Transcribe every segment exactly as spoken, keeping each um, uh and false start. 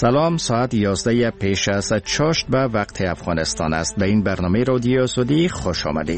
سلام، ساعت یازده پیش از چاشت به وقت افغانستان است. به این برنامه رادیو آزادی خوش آمدید.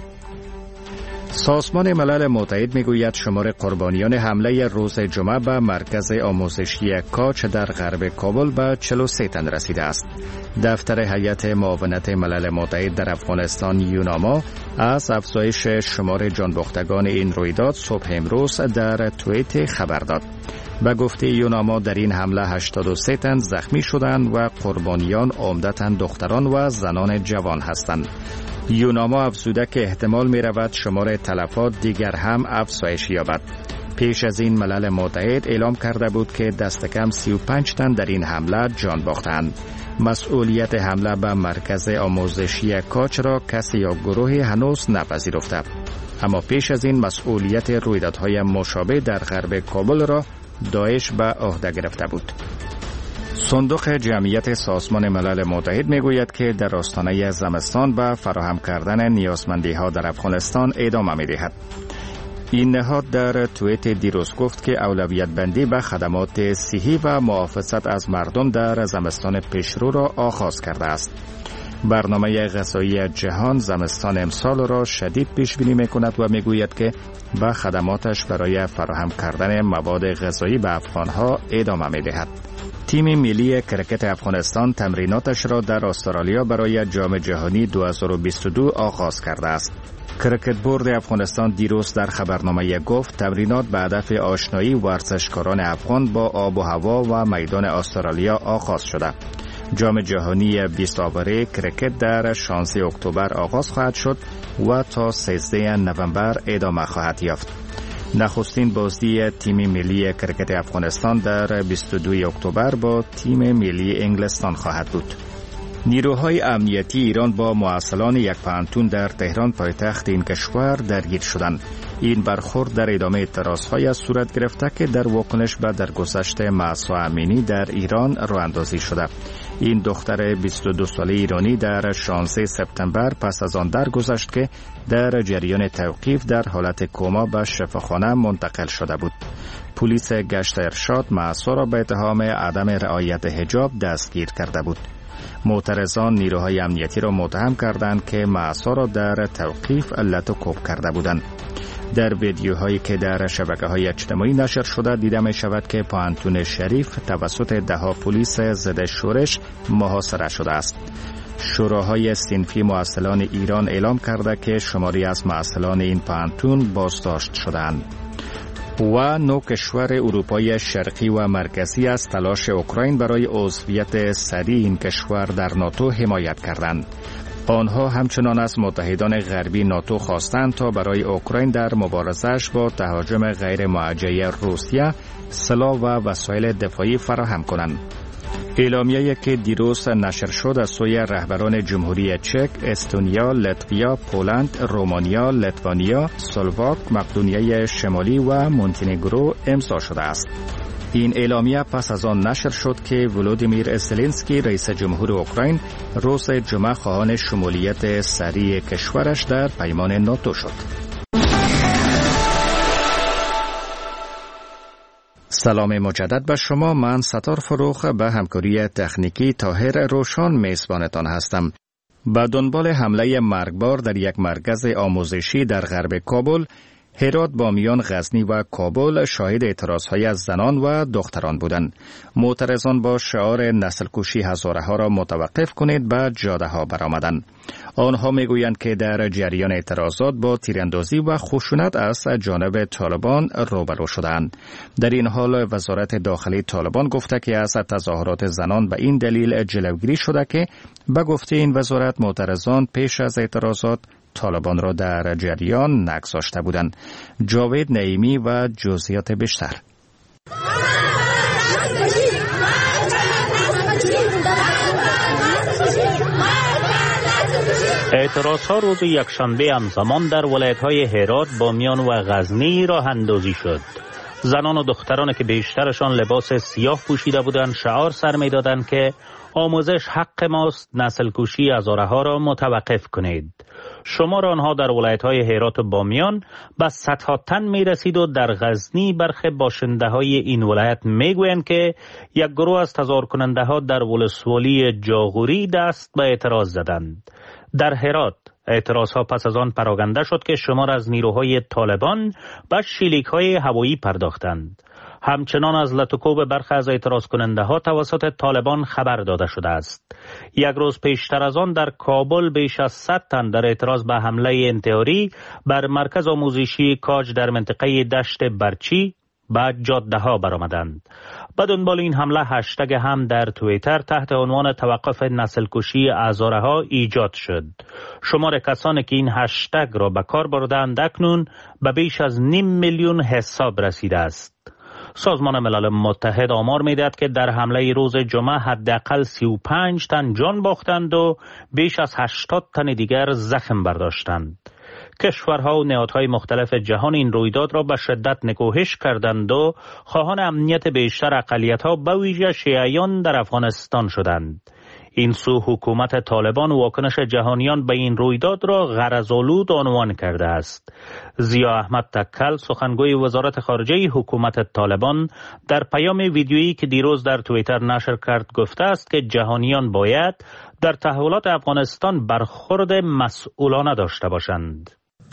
سازمان ملل متحد میگوید شمار قربانیان حمله روز جمعه به مرکز آموزشی کاچ در غرب کابل به چهل و سه تن رسیده است. دفتر هیئت معاونت ملل متحد در افغانستان یوناما از افزایش شمار جانباختگان این رویداد صبح امروز در توییت خبر داد. به گفته یوناما در این حمله هشتاد و سه تن زخمی شدند و قربانیان عمدتاً دختران و زنان جوان هستند. یوناما افزوده که احتمال می رود شمار تلفات دیگر هم افزایش یابد. پیش از این ملل متحد اعلام کرده بود که دست کم سی و پنج تن در این حمله جان باختند. مسئولیت حمله به مرکز آموزشی کاچ را کسی یا گروهی هنوز نپذیرفته. اما پیش از این مسئولیت رویدادهای مشابه در غرب کابل را داعش به عهده گرفته بود. صندوق جمعیت سازمان ملل متحد میگوید که در آستانه زمستان به فراهم کردن نیازمندی ها در افغانستان ادامه می دهد. این نهاد در توییت دیروز گفت که اولویت بندی به خدمات صحی و محافظت از مردم در زمستان پیشرو را آغاز کرده است. برنامه غذایی جهان زمستان امسال را شدید پیش بینی می کند و می گوید که به خدماتش برای فراهم کردن مواد غذایی به افغانها ادامه می دهد. تیم ملی کرکت افغانستان تمریناتش را در استرالیا برای جام جهانی دو هزار و بیست و دو آغاز کرده است. کرکت بورد افغانستان دیروز در خبرنامه گفت تمرینات به هدف آشنایی ورزشکاران افغان با آب و هوا و میدان استرالیا آغاز شده. جام جهانی بیست آوره کرکت در شانزده اکتبر آغاز خواهد شد و تا سیزده نوامبر ادامه خواهد یافت. نخستین بازی تیم ملی کرکت افغانستان در بیست و دو اکتبر با تیم ملی انگلستان خواهد بود. نیروهای امنیتی ایران با معسلان یک پانتون در تهران پایتخت این کشور درگیر شدند. این برخورد در ادامه اعتراضهای صورت گرفته که در واکنش به درگذشت مهسا امینی در ایران راه اندازی شده. این دختر بیست و دو ساله ایرانی در شانزده سپتامبر پس از آن درگذشت که در جریان توقیف در حالت کما به شفاخانه منتقل شده بود. پلیس گشت ارشاد مهسا را به اتهام عدم رعایت حجاب دستگیر کرده بود. معترضان نیروهای امنیتی را متهم کردند که مهسا را در توقیف علت و کوب کرده بودند. در ویدیوهایی که در شبکه‌های اجتماعی نشر شده دیده می شود که پانتون شریف توسط دهها پلیس ضد شورش محاصره شده است. شوراهای صنفی معسلان ایران اعلام کرده که شماری از معسلان این پانتون بازداشت شدند. و نو کشور اروپای شرقی و مرکزی از تلاش اوکراین برای عضویت سریع این کشور در ناتو حمایت کردند. آنها همچنان از متحدان غربی ناتو خواستند تا برای اوکراین در مبارزه‌اش با تهاجم غیر موجه روسیه سلاح و وسایل دفاعی فراهم کنند. اعلامیه‌ای که دیروز نشر شد از سوی رهبران جمهوری چک، استونیا، لتویا، پولند، رومانیا، لیتوانیا، سلواک، مقدونیه شمالی و مونتنگرو امضا شده است. این اعلامیه پس از آن نشر شد که ولودیمیر زلنسکی رئیس جمهور اوکراین روز جمعه خواهان شمولیت سریع کشورش در پیمان ناتو شد. سلام مجدد به شما. من ستار فروخ به همکاری تکنیکی طاهر روشان میزبانتان هستم. به دنبال حمله مرگبار در یک مرکز آموزشی در غرب کابل، هرات، بامیان، غزنی و کابل شاهد اعتراضهای از زنان و دختران بودند. معترضان با شعار نسل کشی هزاره ها را متوقف کنید به جاده ها برآمدند. آنها میگویند که در جریان اعتراضات با تیراندازی و خشونت از جانب طالبان روبرو شدند. در این حال وزارت داخلی طالبان گفته که از تظاهرات زنان به این دلیل جلوگیری شده که به گفته این وزارت معترضان پیش از اعتراضات طالبان را در جریان نگذاشته بودند. جاوید نعیمی و جزئیات بیشتر. اعتراضها روز یکشنبه همزمان در ولایت‌های هرات، بامیان و غزنی راه اندازی شد. زنان و دختران که بیشترشان لباس سیاه پوشیده بودند شعار سر می‌دادند که آموزش حق ماست، نسل کشی هزاره ها را متوقف کنید. شمار آنها در ولایت‌های هرات و بامیان به صدها تن می‌رسید و در غزنی برخی باشنده‌های این ولایت می‌گویند که یک گروه از تظاهر کننده‌ها در ولسوالی جاغوری دست به اعتراض زدند. در هرات اعتراضها پس از آن پراکنده شد که شمار از نیروهای طالبان به شلیک‌های هوایی پرداختند. همچنان از لطوکوب برخی از اعتراض کننده ها توسط طالبان خبر داده شده است. یک روز پیشتر از آن در کابل بیش از صد تن در اعتراض به حمله انتحاری بر مرکز آموزشی کاج در منطقه دشت برچی به جاده ها برآمدند. به دنبال این حمله هشتگ هم در توییتر تحت عنوان توقف نسل کشی هزاره ها ایجاد شد. شمار کسانی که این هشتگ را به کار بردند اکنون به بیش از نیم میلیون حساب رسیده است. سازمان ملل متحد آمار می‌دهد که در حمله روز جمعه حداقل سی و پنج تن جان باختند و بیش از هشتاد تن دیگر زخم برداشتند. کشورها و نهادهای مختلف جهان این رویداد را به شدت نکوهش کردند و خواهان امنیت بیشتر اقلیت‌ها به ویژه شیعیان در افغانستان شدند. این سو حکومت طالبان و واکنش جهانیان به این رویداد را غرض‌آلود عنوان کرده است. ضیا احمد تکل سخنگوی وزارت خارجه حکومت طالبان در پیام ویدیویی که دیروز در توییتر نشر کرد گفته است که جهانیان باید در تحولات افغانستان برخورد مسئولانه داشته باشند.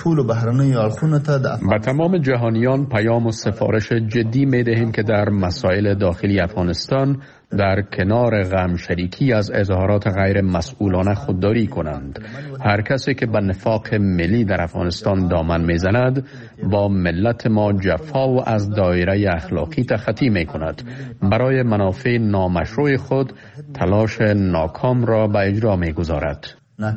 به تمام جهانیان پیام و سفارش جدی می دهیم که در مسائل داخلی افغانستان در کنار غم شریکی از اظهارات غیر مسئولانه خودداری کنند. هر کسی که به نفاق ملی در افغانستان دامن میزند با ملت ما جفا و از دایره اخلاقی تخطی می کند. برای منافع نامشروع خود تلاش ناکام را به اجرا می گذارد.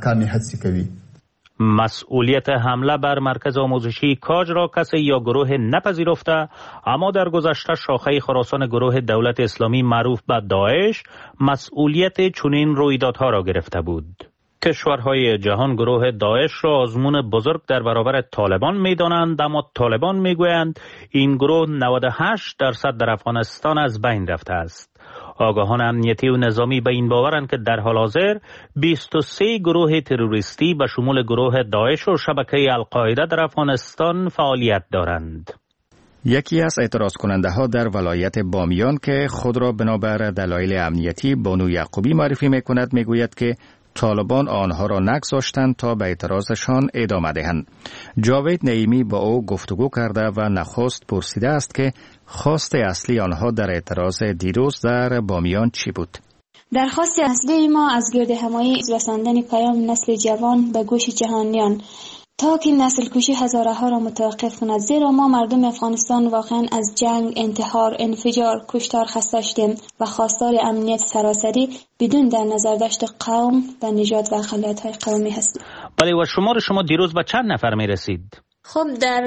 مسئولیت حمله بر مرکز آموزشی کاج را کسی یا گروه نپذیرفته، اما در گذشته شاخه خراسان گروه دولت اسلامی معروف به داعش مسئولیت چنین رویدادها را گرفته بود. کشورهای جهان گروه داعش را آزمون بزرگ در برابر طالبان می دانند، اما طالبان می گویند این گروه نود و هشت درصد در افغانستان از بین رفته است. آگاهان امنیتی و نظامی به این باورند که در حال حاضر بیست و سه گروه تروریستی به شمول گروه داعش و شبکه القاعده در افغانستان فعالیت دارند. یکی از اعتراض کننده ها در ولایت بامیان که خود را بنابر دلایل امنیتی بانو یعقوبی معرفی می کند می گوید که طالبان آنها را نگذاشتند تا به اعتراضشان ادامه دهند. جاوید نعیمی با او گفتگو کرده و نخست پرسیده است که خواست اصلی آنها در اعتراض دیروز در بامیان چی بود؟ درخواست اصلی ما از گرد همایی رساندن پیام نسل جوان به گوش جهانیان تا که نسل کشی هزاره ها را متوقف کند، زیرا ما مردم افغانستان واقعا از جنگ، انتحار، انفجار، کشتار خسته شدیم و خواستار امنیت سراسری بدون در نظر داشت قوم و نژاد و اقلیت های قومی هستیم. بله، و شمار شما دیروز به چند نفر می رسید؟ خب در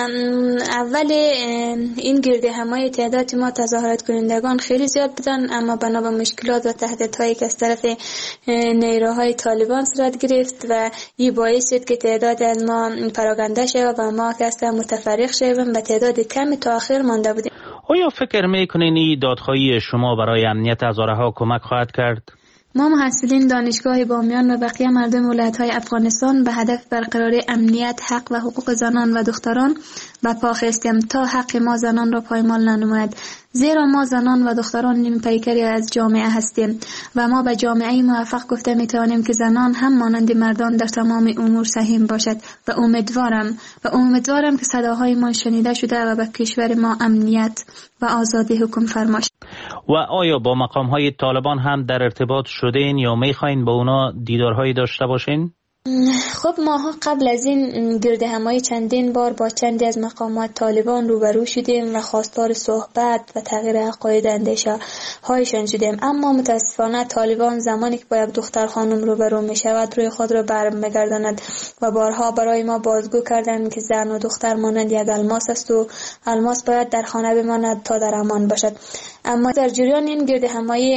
اول این گرد همایی تعداد ما تظاهرات کنندگان خیلی زیاد بودن، اما بنا به مشکلات و تهدیدهایی که از طرف نیروهای طالبان صورت گرفت و این باعث شد که تعداد از ما پراکنده شد و ما که اصلا متفرق شدیم به تعداد کمی تا آخر مانده بودیم. آیا فکر میکنین این دادخواهی شما برای امنیت هزاره ها کمک خواهد کرد؟ ما محصلین دانشگاه بامیان و بقیه مردم ولایت‌های افغانستان به هدف برقراری امنیت، حق و حقوق زنان و دختران به پا خستیم تا حق ما زنان را پایمال ننماید، زیرا ما زنان و دختران نیم پیکری از جامعه هستیم و ما به جامعه موفق گفته میتوانیم که زنان هم مانند مردان در تمام امور سهیم باشد و امیدوارم و امیدوارم که صداهای ما شنیده شده و به کشور ما امنیت و آزادی حکم فرما شود. و آیا با مقام‌های طالبان هم در ارتباط شدین یا می‌خواین با اونا دیدارهایی داشته باشین؟ خب ماها قبل از این گرد همایی چندین بار با چندی از مقامات طالبان روبرو شدیم و خواستار صحبت و تغییر عقاید اندیشه هایشان شدیم، اما متاسفانه طالبان زمانی که با یک دختر خانم روبرو می شود روی خود را برمیگرداند و بارها برای ما بازگو کردند که زن و دختر مانند یک الماس است و الماس باید در خانه بماند تا در امان باشد. اما در جریان این گرد همایی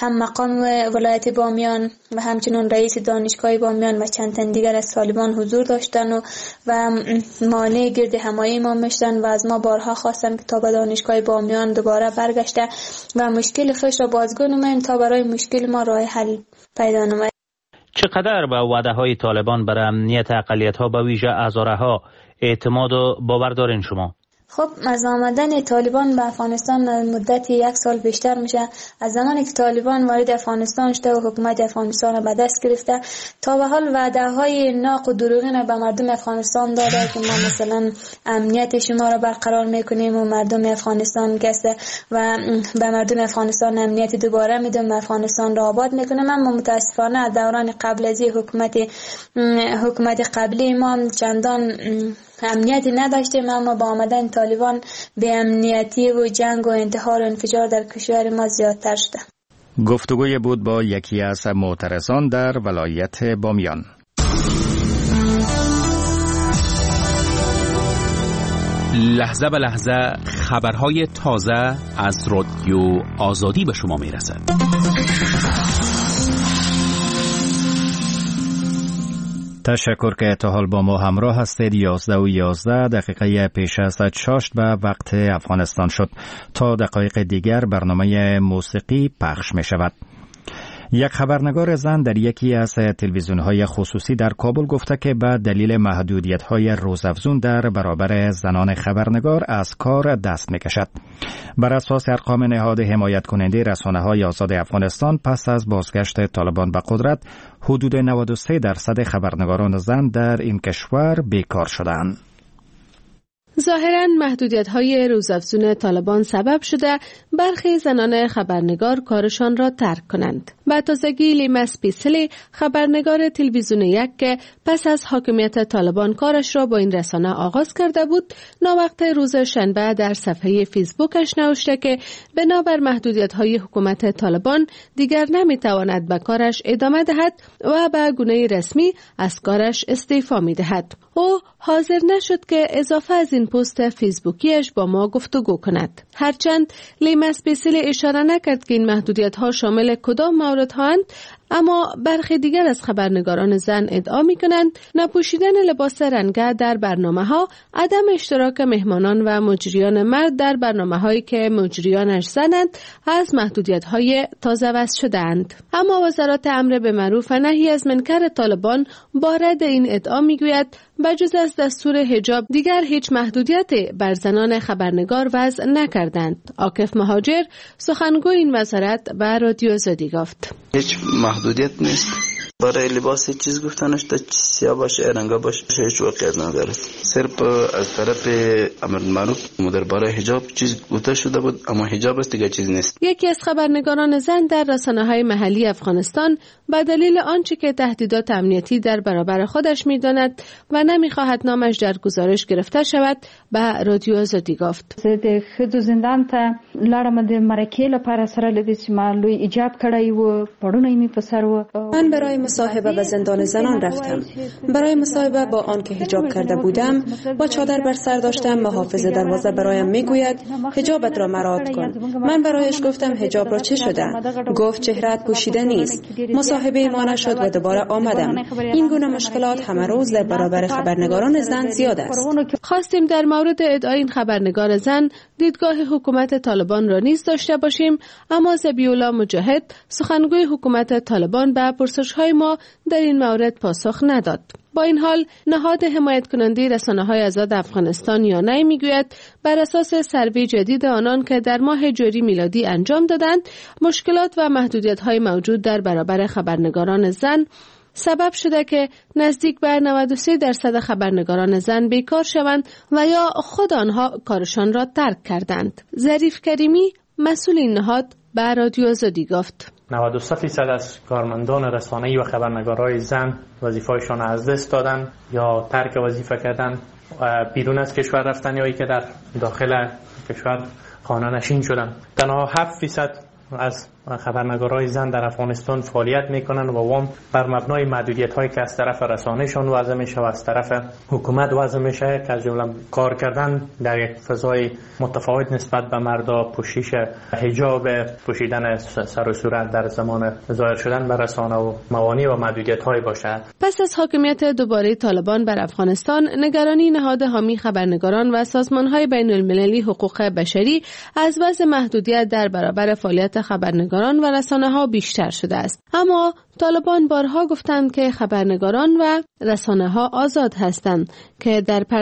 هم مقام ولایت بامیان و همچنین رئیس دانشگاه بامیان و چند تن دیگر از طالبان حضور داشتن و و مانع گرد همایی ما میشدن و از ما بارها خواستن که تا به دانشگاه بامیان دوباره برگشته و مشکل خودش را بازگو نماییم تا برای مشکل ما راه حل پیدا نماییم. چقدر به وعده های طالبان برای امنیت اقلیت ها به ویژه هزاره ها اعتماد و باور دارین شما؟ خب از آمدن طالبان به افغانستان مدت یک سال بیشتر میشه. از زمانی که طالبان وارد افغانستان شده و حکومت افغانستان را به دست گرفته تا به حال وعده های ناق و دروغین به مردم افغانستان داده که ما مثلا امنیت شما را برقرار میکنیم و مردم افغانستان گسته و به مردم افغانستان امنیت دوباره میدیم، افغانستان را آباد میکنیم. اما متاسفانه از دوران قبل از حکومت حکومت قبلی ما چندان امنیتی نداشتیم، اما با آمدن طالبان به امنیتی و جنگ و انتحار و انفجار در کشور ما زیادتر شده. گفتگوی بود با یکی از معترضان در ولایت بامیان. لحظه به لحظه خبرهای تازه از رادیو آزادی به شما میرسد. تشکر که تا حال با ما همراه هستید. یازده و یازده دقیقه پیش از چاشت به وقت افغانستان شد. تا دقایق دیگر برنامه موسیقی پخش می شود. یک خبرنگار زن در یکی از تلویزیون‌های خصوصی در کابل گفته که به دلیل محدودیت‌های روزافزون در برابر زنان خبرنگار از کار دست می‌کشد. بر اساس ارقام نهاد حمایت کننده رسانه‌های آزاد افغانستان پس از بازگشت طالبان به قدرت حدود نود و سه درصد خبرنگاران زن در این کشور بیکار شدند. ظاهراً محدودیت‌های روزافزون طالبان سبب شده برخی زنان خبرنگار کارشان را ترک کنند. به تازگی لیما سپیسلی خبرنگار تلویزیون یک که پس از حاکمیت طالبان کارش را با این رسانه آغاز کرده بود، ناوقت روز شنبه در صفحه فیسبوکش نوشته که بنابر محدودیت‌های حکومت طالبان دیگر نمی‌تواند به کارش ادامه دهد و به گونه رسمی از کارش استعفا می‌دهد. او حاضر نشد که اضافه از این پست فیسبوکیش با ما گفتگو کند. هرچند لیما سپیسلی اشاره نکرد که این محدودیت‌ها شامل کدام موردها اند، اما برخی دیگر از خبرنگاران زن ادعا می‌کنند نپوشیدن لباس رنگه در برنامه‌ها، عدم اشتراک مهمانان و مجریان مرد در برنامه‌هایی که مجریانش زنند از محدودیت‌های تازه وضع شده‌اند. اما وزارت امر به معروف و نهی از منکر طالبان با رد این ادعا می‌گوید بجز از دستور حجاب دیگر هیچ محدودیتی بر زنان خبرنگار وضع نکردند. عاکف مهاجر سخنگوی این وزارت به رادیو آزادی گفت: هیچ محدودیت نیست. برای لباس هیچ چیز گفتنش تا سیاه باشه رنگا باشه هیچ واقعیت نداره. صرف از طرف امر معروف درباره حجاب چیز گفته شده بود، اما حجاب است دیگه چیز نیست. یکی از خبرنگاران زن در رسانه‌های محلی افغانستان به دلیل آنچه که تهدیدات امنیتی در برابر خودش می‌داند و نمی‌خواهد نامش در گزارش گرفته شود به رادیو آزادی گفت: د خدو زندان ته لارم د مرکې لپاره سره لدی چې ما لوی ایجاب کړی و پړونه می پسر و. من برای مصاحبه به زندان زنان رفتم. برای مصاحبه با آن که حجاب کرده بودم با چادر بر سر داشتم، محافظ دروازه برایم میگوید حجابت را مراعات کن. من برایش گفتم حجاب را چه شده؟ گفت چهره‌ات پوشیده نیست. مصاحبه ما نشد و دوباره آمدم. این گونه مشکلات همه روز در برابر خبرنگاران زن زیاد است. خواستیم در مورد ادعای این خبرنگار زن دیدگاه حکومت طالبان را نیز داشته باشیم، اما ذبیح‌الله مجاهد سخنگوی حکومت طالبان به پرسش‌های ما در این مورد پاسخ نداد. با این حال نهاد حمایت کننده رسانه‌های آزاد افغانستان یانای میگوید بر اساس سروی جدید آنان که در ماه جاری میلادی انجام دادند، مشکلات و محدودیت‌های موجود در برابر خبرنگاران زن سبب شده که نزدیک به نود و سه درصد خبرنگاران زن بیکار شوند و یا خود آنها کارشان را ترک کردند. ظریف کریمی مسئول این نهاد به رادیو آزادی گفت: نود و سه درصد از کارمندان رسانه‌ای و خبرنگارای زن وظیفه‌شان از دست دادن یا ترک وظیفه کردن و بیرون از کشور رفتن یا ای که در داخل کشور خانه نشین شدن. تنها هفت درصد از خبرنگارای زن در افغانستان فعالیت میکنن و وام بر مبنای محدودیت هایی که از طرف رسانه‌شان وضع میشه و از طرف حکومت وضع میشه که از جمله کار کردن در یک فضای متفاوت نسبت به مردا، پوشش حجاب، پوشیدن سر و صورت در زمان ظاهر شدن به رسانه و موانع و محدودیت هایی باشه. پس از حاکمیت دوباره طالبان بر افغانستان، نگرانی نهاد حامی خبرنگاران و سازمان‌های بین‌المللی حقوق بشری از وضع محدودیت در برابر فعالیت خبرنگاران و رسانه‌ها بیشتر شده است. اما طالبان بارها گفتند که خبرنگاران و رسانه‌ها آزاد هستند که در